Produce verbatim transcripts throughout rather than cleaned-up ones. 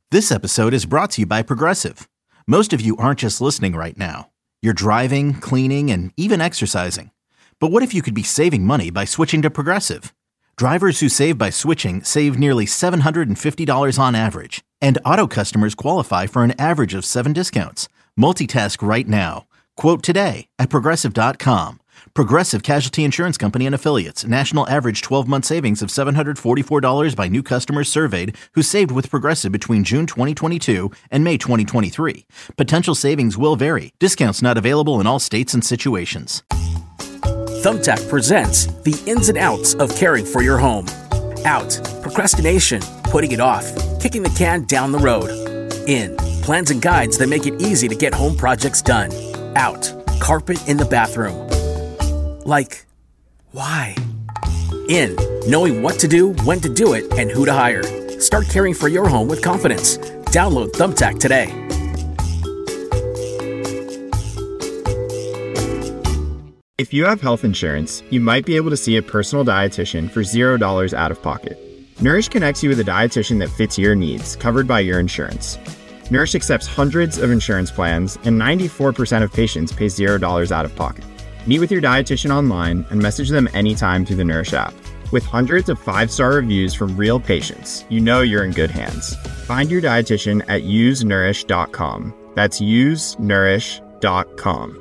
This episode is brought to you by Progressive. Most of you aren't just listening right now. You're driving, cleaning, and even exercising. But what if you could be saving money by switching to Progressive? Drivers who save by switching save nearly seven hundred fifty dollars on average. And auto customers qualify for an average of seven discounts. Multitask right now. Quote today at progressive dot com. Progressive Casualty Insurance Company and Affiliates. National average twelve-month savings of seven hundred forty-four dollars by new customers surveyed who saved with Progressive between June twenty twenty-two and May twenty twenty-three. Potential savings will vary. Discounts not available in all states and situations. Thumbtack presents the ins and outs of caring for your home. Out, procrastination, putting it off, kicking the can down the road. In, plans and guides that make it easy to get home projects done. Out, carpet in the bathroom. Like, why? In, knowing what to do, when to do it, and who to hire. Start caring for your home with confidence. Download Thumbtack today. If you have health insurance, you might be able to see a personal dietitian for zero dollars out of pocket. Nourish connects you with a dietitian that fits your needs, covered by your insurance. Nourish accepts hundreds of insurance plans, and ninety-four percent of patients pay zero dollars out of pocket. Meet with your dietitian online and message them anytime through the Nourish app. With hundreds of five-star reviews from real patients, you know you're in good hands. Find your dietitian at use nourish dot com. That's use nourish dot com.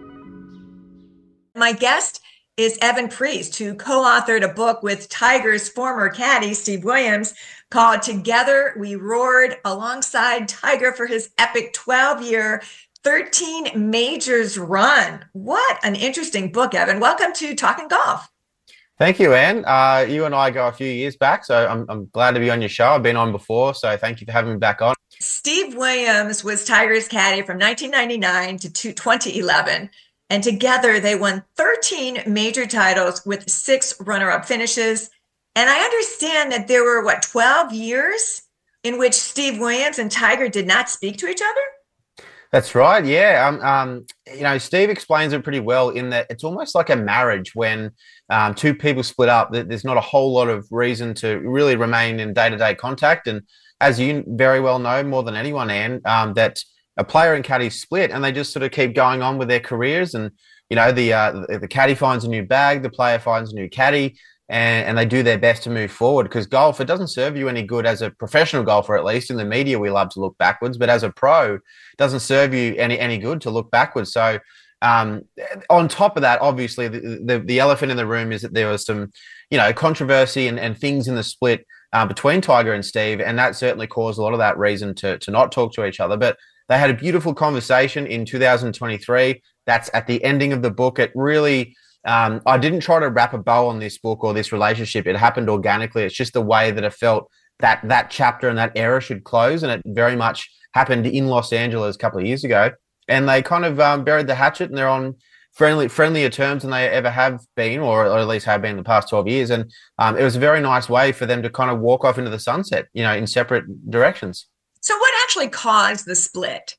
My guest is Evan Priest, who co-authored a book with Tiger's former caddy, Steve Williams, called Together We Roared, alongside Tiger for his epic twelve-year thirteen majors run. What an interesting book, Evan. Welcome to Talking Golf. Thank you, Anne. Uh, you and I go a few years back, so I'm, I'm glad to be on your show. I've been on before, so thank you for having me back on. Steve Williams was Tiger's caddy from nineteen ninety-nine to twenty eleven, and together they won thirteen major titles with six runner-up finishes. And I understand that there were, what, twelve years in which Steve Williams and Tiger did not speak to each other? That's right. Yeah. Um, um, you know, Steve explains it pretty well in that it's almost like a marriage when um, two people split up. There's not a whole lot of reason to really remain in day-to-day contact. And as you very well know, more than anyone, Anne, um, that a player and caddy split and they just sort of keep going on with their careers. And, you know, the uh, the caddy finds a new bag, the player finds a new caddy, and, and they do their best to move forward, because golf, it doesn't serve you any good as a professional golfer. At least in the media, we love to look backwards, but as a pro, it doesn't serve you any, any good to look backwards. So um, on top of that, obviously the, the, the elephant in the room is that there was some, you know, controversy and, and things in the split uh, between Tiger and Steve. And that certainly caused a lot of that reason to, to not talk to each other. But they had a beautiful conversation in two thousand twenty-three. That's at the ending of the book. It really, Um, I didn't try to wrap a bow on this book or this relationship. It happened organically. It's just the way that I felt that that chapter and that era should close. And it very much happened in Los Angeles a couple of years ago. And they kind of um, buried the hatchet, and they're on friendly, friendlier terms than they ever have been, or, or at least have been in the past twelve years. And um, it was a very nice way for them to kind of walk off into the sunset, you know, in separate directions. So what actually caused the split?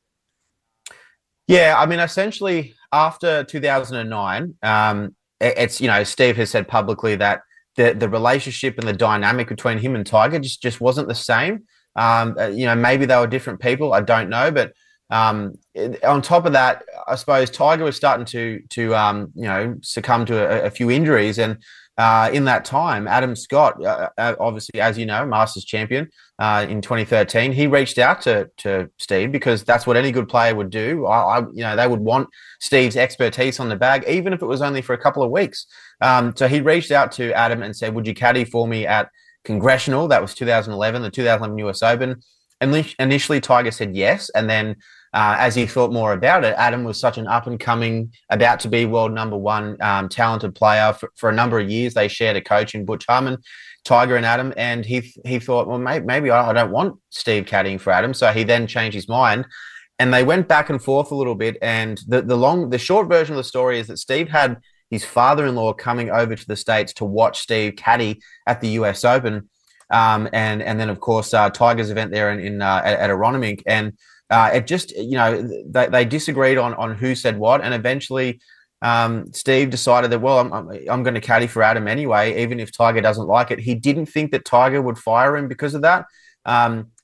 Yeah, I mean, essentially after two thousand nine, um, it's, you know, Steve has said publicly that the the relationship and the dynamic between him and Tiger just, just wasn't the same. Um, you know, maybe they were different people. I don't know. But um, it, on top of that, I suppose Tiger was starting to, to um, you know, succumb to a, a few injuries. And uh, in that time, Adam Scott, uh, obviously, as you know, Masters champion uh, in twenty thirteen, he reached out to to Steve, because that's what any good player would do. I, I, you know, they would want Steve's expertise on the bag, even if it was only for a couple of weeks. Um, so he reached out to Adam and said, "Would you caddy for me at Congressional?" That was two thousand eleven, the two thousand eleven U S Open. And initially, Tiger said yes, and then Uh, as he thought more about it, Adam was such an up-and-coming, about to be world number one um, talented player. For, for a number of years, they shared a coach in Butch Harmon, Tiger and Adam, and he he thought, well, maybe, maybe I don't want Steve caddying for Adam. So he then changed his mind, and they went back and forth a little bit. And the the long, the short version of the story is that Steve had his father-in-law coming over to the States to watch Steve caddy at the U S Open, um, and and then of course uh, Tiger's event there in, in uh, at, at Aronimink, and Uh, it just, you know, they, they disagreed on on who said what, and eventually um, Steve decided that, well, I'm I'm, I'm going to caddy for Adam anyway, even if Tiger doesn't like it. He didn't think that Tiger would fire him because of that. Um,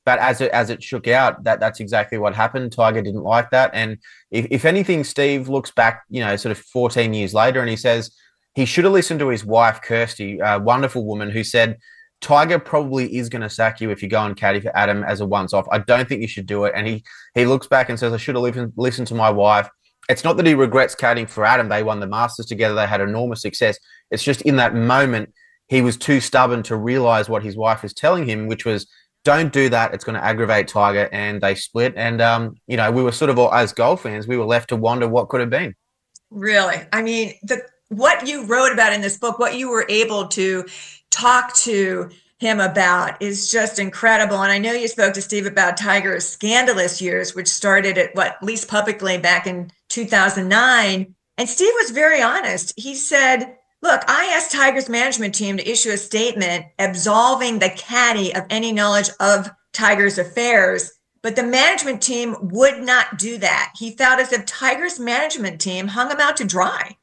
but as it as it shook out, that that's exactly what happened. Tiger didn't like that, and if, if anything, Steve looks back, you know, sort of fourteen years later, and he says he should have listened to his wife, Kirsty, a wonderful woman, who said, Tiger probably is going to sack you if you go and caddy for Adam as a once-off. I don't think you should do it. And he he looks back and says, I should have listened, listened to my wife. It's not that he regrets caddying for Adam. They won the Masters together. They had enormous success. It's just in that moment, he was too stubborn to realize what his wife was telling him, which was, don't do that. It's going to aggravate Tiger. And they split. And, um, you know, we were sort of, all, as golf fans, we were left to wonder what could have been. Really? I mean, the what you wrote about in this book, what you were able to talk to him about is just incredible. And I know you spoke to Steve about Tiger's scandalous years, which started at what, at least publicly back in two thousand nine. And Steve was very honest. He said, look, I asked Tiger's management team to issue a statement absolving the caddy of any knowledge of Tiger's affairs, but the management team would not do that. He felt as if Tiger's management team hung him out to dry.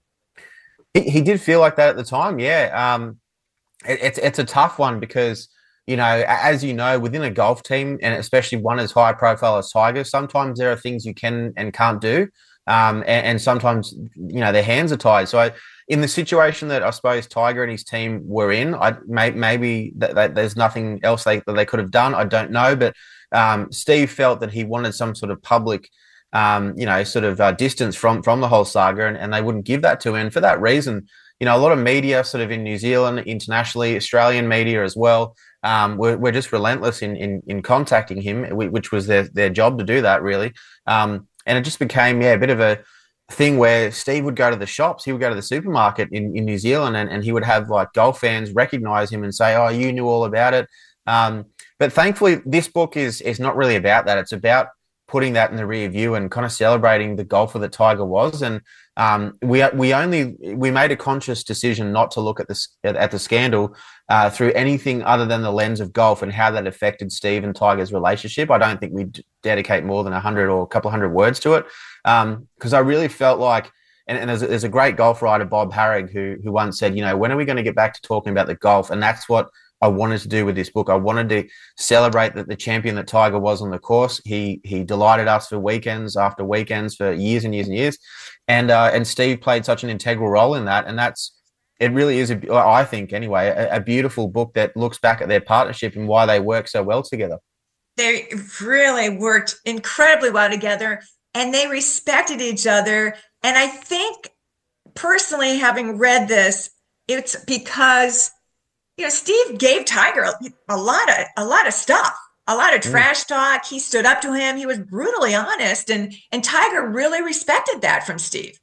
He, he did feel like that at the time, yeah. Um, it, it's it's a tough one because, you know, as you know, within a golf team, and especially one as high profile as Tiger, sometimes there are things you can and can't do, um, and, and sometimes, you know, their hands are tied. So I, in the situation that I suppose Tiger and his team were in, I may, maybe that, that there's nothing else they, that they could have done. I don't know, but um, Steve felt that he wanted some sort of public Um, you know, sort of uh, distance from from the whole saga, and, and they wouldn't give that to him. And for that reason, you know, a lot of media sort of in New Zealand, internationally, Australian media as well, um, were, were just relentless in, in in contacting him, which was their their job to do that, really. Um, and it just became, yeah, a bit of a thing where Steve would go to the shops, he would go to the supermarket in, in New Zealand, and, and he would have like golf fans recognize him and say, oh, you knew all about it. Um, but thankfully, this book is is not really about that. It's about putting that in the rear view and kind of celebrating the golfer that Tiger was. And um, we we only we made a conscious decision not to look at this at the scandal uh, through anything other than the lens of golf and how that affected Steve and Tiger's relationship. I don't think we'd dedicate more than a hundred or a couple of hundred words to it, because um, I really felt like, and, and there's, a, there's a great golf writer, Bob Harrig, who who once said, you know, when are we going to get back to talking about the golf? And that's what I wanted to do with this book. I wanted to celebrate that the champion that Tiger was on the course. He he delighted us for weekends after weekends for years and years and years, and uh, and Steve played such an integral role in that. And that's it. Really is a, I think anyway, a, a beautiful book that looks back at their partnership and why they work so well together. They really worked incredibly well together, and they respected each other. And I think personally, having read this, it's because, you know, Steve gave Tiger a, a lot of a lot of stuff, a lot of trash talk. He stood up to him. He was brutally honest, and and Tiger really respected that from Steve.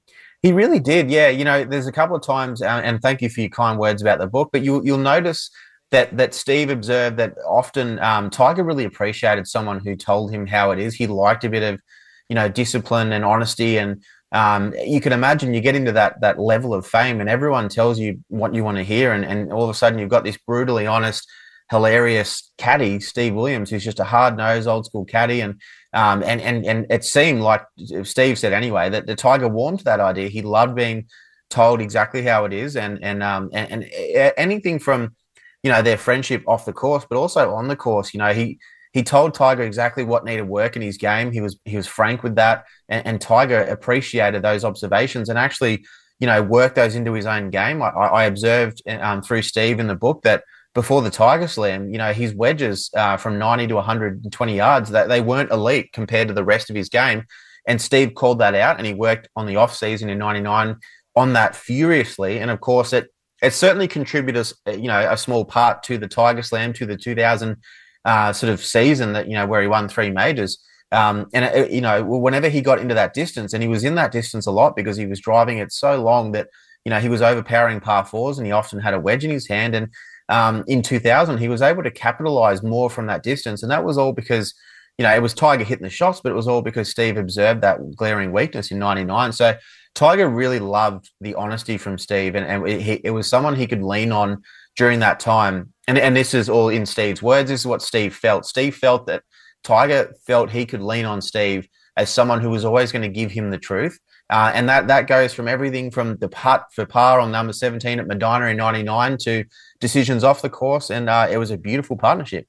He really did, yeah. You know, there's a couple of times, uh, and thank you for your kind words about the book, but you, you'll notice that that Steve observed that often um, Tiger really appreciated someone who told him how it is. He liked a bit of, you know, discipline and honesty, and Um, you can imagine you get into that that level of fame and everyone tells you what you want to hear, and, and all of a sudden you've got this brutally honest, hilarious caddy, Steve Williams, who's just a hard-nosed, old-school caddy, and um, and and and it seemed like Steve said anyway that the Tiger warmed to that idea. He loved being told exactly how it is, and and um and, and anything from, you know, their friendship off the course, but also on the course. You know, he. He told Tiger exactly what needed work in his game. He was he was frank with that, and, and Tiger appreciated those observations and actually, you know, worked those into his own game. I, I observed um, through Steve in the book that before the Tiger Slam, you know, his wedges uh, from ninety to one hundred twenty yards, that they weren't elite compared to the rest of his game, and Steve called that out, and he worked on the off season in ninety-nine on that furiously, and of course it it certainly contributed, you know, a small part to the Tiger Slam, to the two thousand. Uh, sort of season that, you know, where he won three majors. Um, and, it, you know, whenever he got into that distance, and he was in that distance a lot because he was driving it so long that, you know, he was overpowering par fours and he often had a wedge in his hand. And um, in two thousand, he was able to capitalize more from that distance. And that was all because, you know, it was Tiger hitting the shots, but it was all because Steve observed that glaring weakness in ninety-nine. So Tiger really loved the honesty from Steve, and, and it, it was someone he could lean on during that time. And, and this is all in Steve's words. This is what Steve felt. Steve felt that Tiger felt he could lean on Steve as someone who was always going to give him the truth. Uh, and that that goes from everything from the putt for par on number seventeen at Medina in ninety-nine to decisions off the course. And uh, it was a beautiful partnership.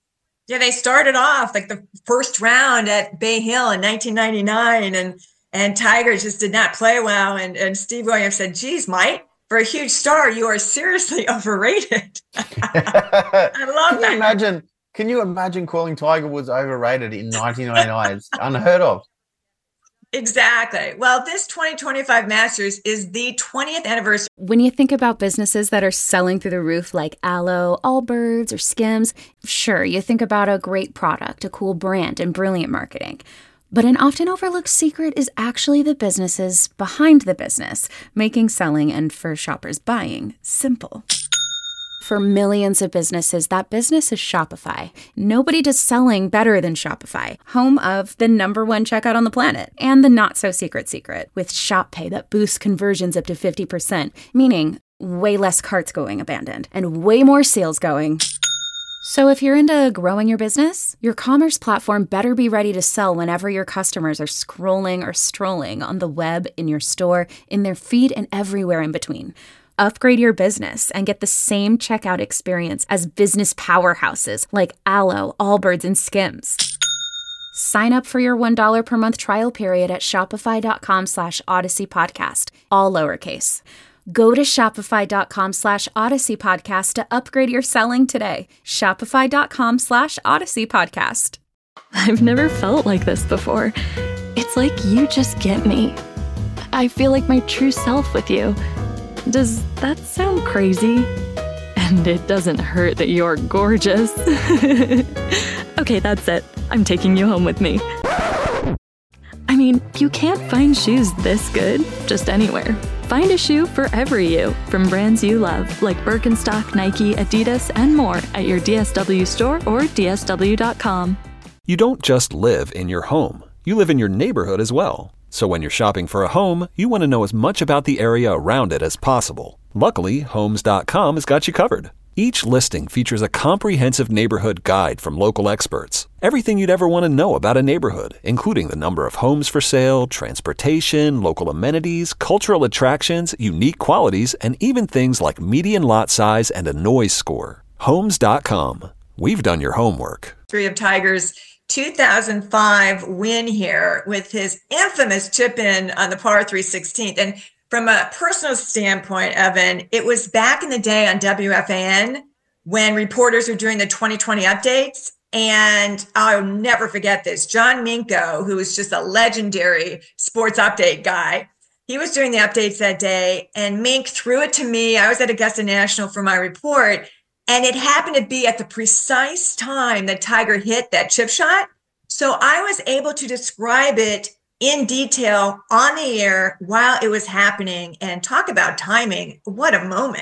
Yeah, they started off like the first round at Bay Hill in nineteen ninety-nine, and and Tiger just did not play well. And, and Steve Williams said, geez, Mike, for a huge star, you are seriously overrated. I love can that. You imagine, can you imagine calling Tiger Woods overrated in nineteen ninety-nine? It's unheard of. Exactly. Well, this twenty twenty-five Masters is the twentieth anniversary. When you think about businesses that are selling through the roof like Aloe, Allbirds, or Skims, sure, you think about a great product, a cool brand, and brilliant marketing. But an often overlooked secret is actually the businesses behind the business, making selling and for shoppers buying simple. For millions of businesses, that business is Shopify. Nobody does selling better than Shopify, home of the number one checkout on the planet and the not-so-secret secret with Shop Pay that boosts conversions up to fifty percent, meaning way less carts going abandoned and way more sales going. So if you're into growing your business, your commerce platform better be ready to sell whenever your customers are scrolling or strolling on the web, in your store, in their feed, and everywhere in between. Upgrade your business and get the same checkout experience as business powerhouses like Aloe, Allbirds, and Skims. Sign up for your one dollar per month trial period at shopify.com slash Odyssey Podcast, all lowercase. Go to shopify.com slash Odyssey Podcast to upgrade your selling today. Shopify.com slash Odyssey Podcast. I've never felt like this before. It's like you just get me. I feel like my true self with you. Does that sound crazy? And it doesn't hurt that you're gorgeous. Okay, that's it. I'm taking you home with me. I mean, you can't find shoes this good just anywhere. Find a shoe for every you from brands you love, like Birkenstock, Nike, Adidas, and more at your D S W store or D S W dot com. You don't just live in your home. You live in your neighborhood as well. So when you're shopping for a home, you want to know as much about the area around it as possible. Luckily, Homes dot com has got you covered. Each listing features a comprehensive neighborhood guide from local experts. Everything you'd ever want to know about a neighborhood, including the number of homes for sale, transportation, local amenities, cultural attractions, unique qualities, and even things like median lot size and a noise score. Homes dot com. We've done your homework. Three of Tiger's two thousand five win here with his infamous chip in on the par three sixteenth. And from a personal standpoint, Evan, it was back in the day on W F A N when reporters were doing the twenty twenty updates. And I'll never forget this. John Minko, who was just a legendary sports update guy, he was doing the updates that day. And Mink threw it to me. I was at Augusta National for my report. And it happened to be at the precise time that Tiger hit that chip shot. So I was able to describe it in detail on the air while it was happening and talk about timing. What a moment.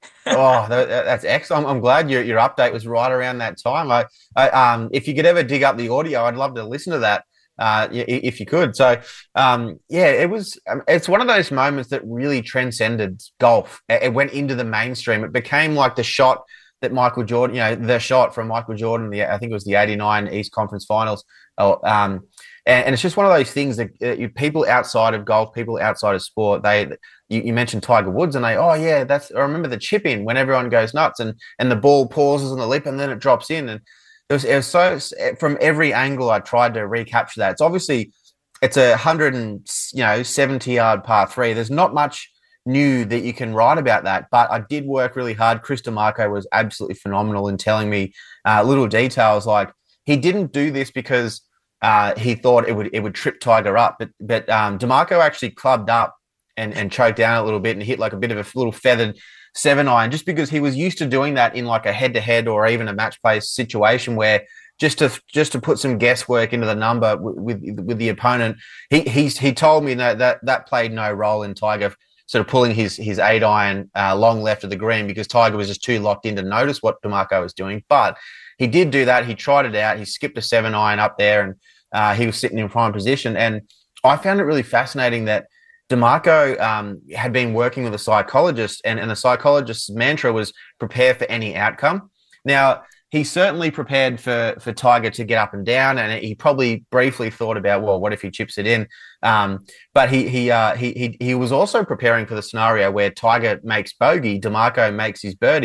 Oh, that, that's excellent. I'm, I'm glad your, your update was right around that time. I, I, um, if you could ever dig up the audio, I'd love to listen to that uh, if you could. So, um, yeah, it was, um, it's one of those moments that really transcended golf. It, it went into the mainstream. It became like the shot that Michael Jordan, you know, the shot from Michael Jordan, the, I think it was the eighty-nine East Conference Finals. Oh, um, and, and it's just one of those things that uh, you, people outside of golf, people outside of sport, they, you, you mentioned Tiger Woods and they, oh yeah, that's, I remember the chip in when everyone goes nuts and, and the ball pauses on the lip and then it drops in. And it was, it was so, from every angle I tried to recapture that. It's obviously, it's a hundred and, you know, seventy yard par three. There's not much new that you can write about that, but I did work really hard. Chris DeMarco was absolutely phenomenal in telling me uh, little details like he didn't do this because uh, he thought it would it would trip Tiger up, but but um, DeMarco actually clubbed up and and choked down a little bit and hit like a bit of a little feathered seven iron just because he was used to doing that in like a head to head or even a match play situation where just to just to put some guesswork into the number with with, with the opponent. He he's he told me that that that played no role in Tiger sort of pulling his his eight iron uh, long left of the green because Tiger was just too locked in to notice what DeMarco was doing. But he did do that. He tried it out. He skipped a seven iron up there and uh, he was sitting in prime position. And I found it really fascinating that DeMarco um, had been working with a psychologist and, and the psychologist's mantra was prepare for any outcome. Now, he certainly prepared for for Tiger to get up and down, and he probably briefly thought about, well, what if he chips it in? Um, but he he, uh, he he he was also preparing for the scenario where Tiger makes bogey, DeMarco makes his birdie,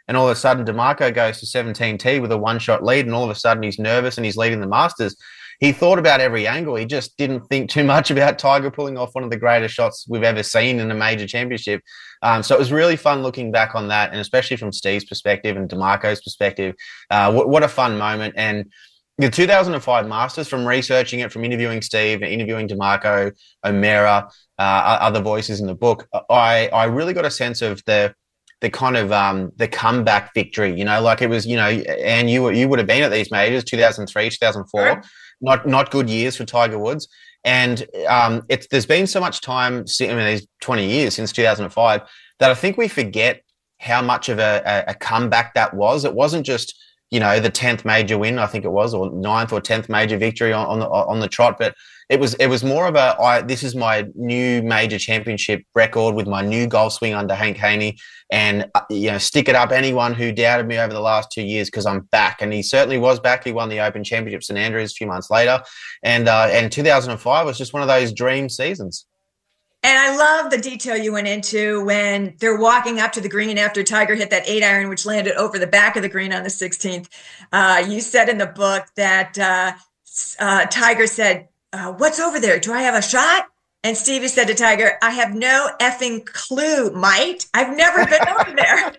and all of a sudden DeMarco goes to seventeen T with a one-shot lead, and all of a sudden he's nervous and he's leading the Masters. He thought about every angle. He just didn't think too much about Tiger pulling off one of the greatest shots we've ever seen in a major championship. Um, so it was really fun looking back on that, and especially from Steve's perspective and DeMarco's perspective. Uh, what, what a fun moment. And the two thousand five Masters, from researching it, from interviewing Steve, interviewing DeMarco, O'Meara, uh, other voices in the book, I, I really got a sense of the the kind of um, the comeback victory. You know, like it was, you know, and you you would have been at these majors, two thousand three, two thousand four. Sure. Not not good years for Tiger Woods, and um, it's there's been so much time, I mean, these twenty years since two thousand five, that I think we forget how much of a, a, a comeback that was. It wasn't just, you know, the tenth major win, I think it was, or ninth or tenth major victory on, on the on the trot, but it was it was more of a I, this is my new major championship record with my new golf swing under Hank Haney, and uh, you know, stick it up anyone who doubted me over the last two years because I'm back. And he certainly was back. He won the Open Championship St Andrews a few months later, and uh, and two thousand five was just one of those dream seasons. And I love the detail you went into when they're walking up to the green after Tiger hit that eight iron, which landed over the back of the green on the sixteenth. Uh, you said in the book that uh, uh, Tiger said, uh, what's over there? Do I have a shot? And Stevie said to Tiger, I have no effing clue, mate. I've never been over there.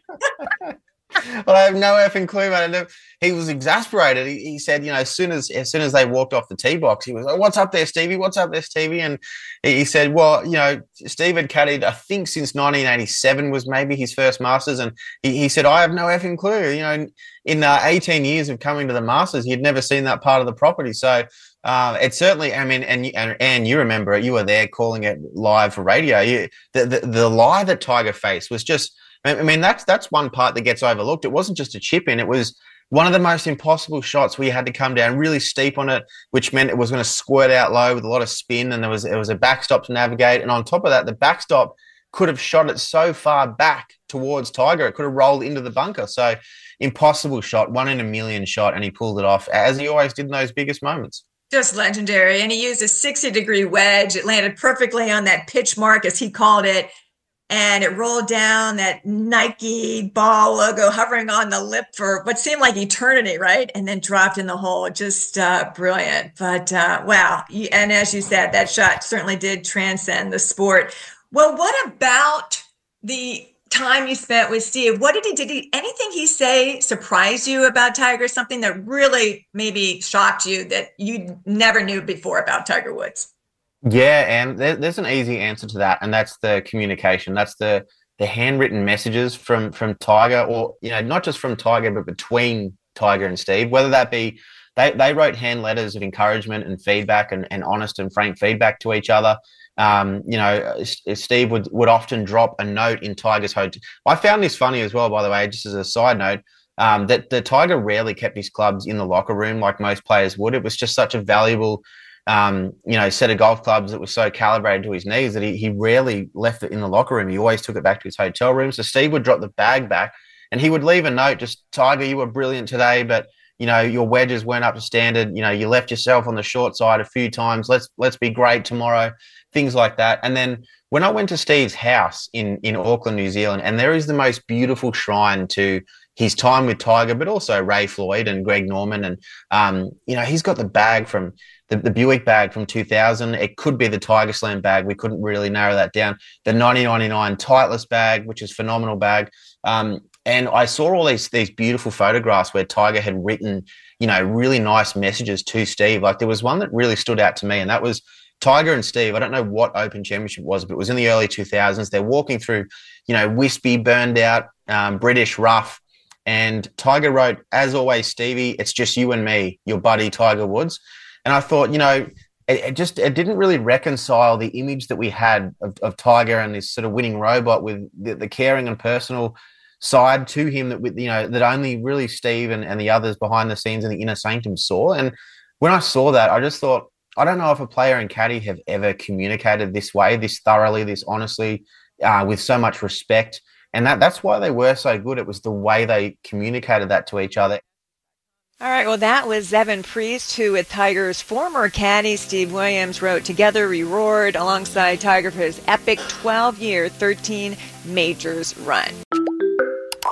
Well, I have no effing clue, man. He was exasperated. He, he said, you know, as soon as as soon as they walked off the tee box, he was like, what's up there, Stevie? What's up there, Stevie? And he said, well, you know, Steve had caddied, I think, since nineteen eighty-seven was maybe his first Masters. And he, he said, I have no effing clue. You know, in, in uh, eighteen years of coming to the Masters, he'd never seen that part of the property. So uh, it's certainly, I mean, and, and and you remember it, you were there calling it live for radio. You, the, the, the lie that Tiger faced was just, I mean, that's that's one part that gets overlooked. It wasn't just a chip in. It was one of the most impossible shots where you had to come down really steep on it, which meant it was going to squirt out low with a lot of spin, and there was, it was a backstop to navigate. And on top of that, the backstop could have shot it so far back towards Tiger, it could have rolled into the bunker. So impossible shot, one in a million shot, and he pulled it off, as he always did in those biggest moments. Just legendary. And he used a sixty-degree wedge. It landed perfectly on that pitch mark, as he called it. And it rolled down, that Nike ball logo hovering on the lip for what seemed like eternity, right? And then dropped in the hole. Just uh, brilliant. But uh, wow. And as you said, that shot certainly did transcend the sport. Well, what about the time you spent with Steve? What did he, did he, anything he say surprise you about Tiger? Something that really maybe shocked you that you never knew before about Tiger Woods? Yeah, and there, there's an easy answer to that, and that's the communication. That's the the handwritten messages from from Tiger, or you know, not just from Tiger, but between Tiger and Steve. Whether that be they they wrote hand letters of encouragement and feedback, and, and honest and frank feedback to each other. Um, you know, Steve would would often drop a note in Tiger's hotel. I found this funny as well, by the way, just as a side note. Um, that the Tiger rarely kept his clubs in the locker room like most players would. It was just such a valuable Um, you know, set of golf clubs that was so calibrated to his knees that he, he rarely left it in the locker room. He always took it back to his hotel room. So Steve would drop the bag back and he would leave a note, just, Tiger, you were brilliant today, but, you know, your wedges weren't up to standard. You know, you left yourself on the short side a few times. Let's let's be great tomorrow, things like that. And then when I went to Steve's house in, in Auckland, New Zealand, and there is the most beautiful shrine to his time with Tiger, but also Ray Floyd and Greg Norman. And, um, you know, he's got the bag from the, the Buick bag from two thousand. It could be the Tiger Slam bag. We couldn't really narrow that down. The nineteen ninety-nine Titleist bag, which is a phenomenal bag. Um, and I saw all these, these beautiful photographs where Tiger had written, you know, really nice messages to Steve. Like there was one that really stood out to me, and that was Tiger and Steve. I don't know what Open Championship was, but it was in the early two thousands. They're walking through, you know, wispy, burned out, um, British rough. And Tiger wrote, as always, Stevie, it's just you and me, your buddy Tiger Woods. And I thought, you know, it, it just it didn't really reconcile the image that we had of, of Tiger and this sort of winning robot with the, the caring and personal side to him that, with you know, that only really Steve and, and the others behind the scenes in the inner sanctum saw. And when I saw that, I just thought, I don't know if a player and caddy have ever communicated this way, this thoroughly, this honestly, uh, with so much respect. And that that's why they were so good. It was the way they communicated that to each other. All right, well, that was Evan Priest, who with Tiger's former caddy, Steve Williams, wrote Together We Roared alongside Tiger for his epic twelve-year, thirteen majors run.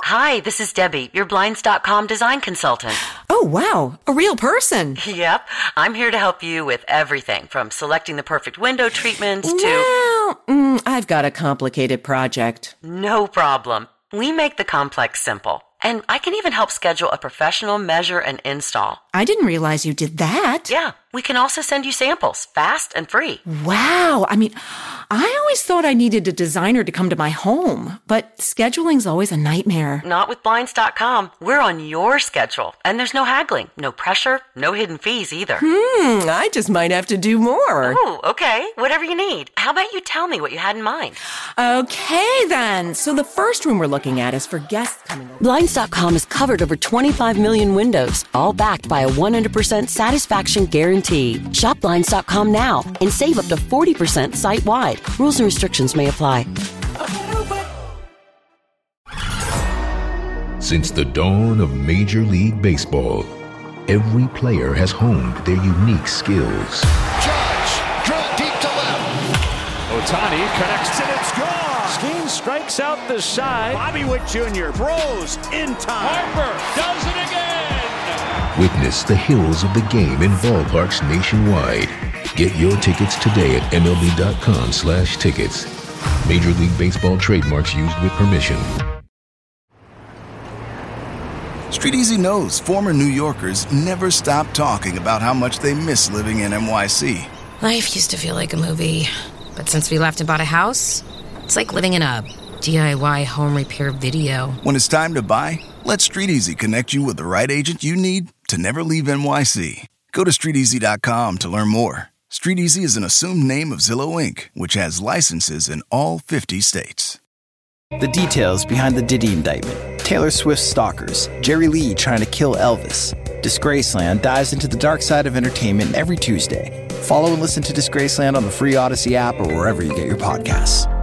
Hi, this is Debbie, your Blinds dot com design consultant. Oh, wow. A real person. Yep. I'm here to help you with everything from selecting the perfect window treatments to... Well, mm, I've got a complicated project. No problem. We make the complex simple. And I can even help schedule a professional measure and install. I didn't realize you did that. Yeah. We can also send you samples, fast and free. Wow. I mean, I always thought I needed a designer to come to my home, but scheduling's always a nightmare. Not with Blinds dot com. We're on your schedule, and there's no haggling, no pressure, no hidden fees either. Hmm, I just might have to do more. Oh, okay. Whatever you need. How about you tell me what you had in mind? Okay, then. So the first room we're looking at is for guests coming over. Blinds dot com has covered over twenty-five million windows, all backed by a one hundred percent satisfaction guarantee. Shop Blinds dot com now and save up to forty percent site-wide. Rules and restrictions may apply. Since the dawn of Major League Baseball, every player has honed their unique skills. Judge, drill deep to left. Ohtani connects and it's gone. Skeen strikes out the side. Bobby Witt Junior throws in time. Harper does it again. Witness the hills of the game in ballparks nationwide. Get your tickets today at M L B dot com slash tickets. Major League Baseball trademarks used with permission. Street Easy knows former New Yorkers never stop talking about how much they miss living in N Y C. Life used to feel like a movie, but since we left and bought a house, it's like living in a D I Y home repair video. When it's time to buy, let Street Easy connect you with the right agent you need to never leave N Y C. Go to street easy dot com to learn more. Street Easy is an assumed name of Zillow Incorporated, which has licenses in all fifty states. The details behind the Diddy indictment. Taylor Swift's stalkers. Jerry Lee trying to kill Elvis. Disgraceland dives into the dark side of entertainment every Tuesday. Follow and listen to Disgraceland on the free Odyssey app or wherever you get your podcasts.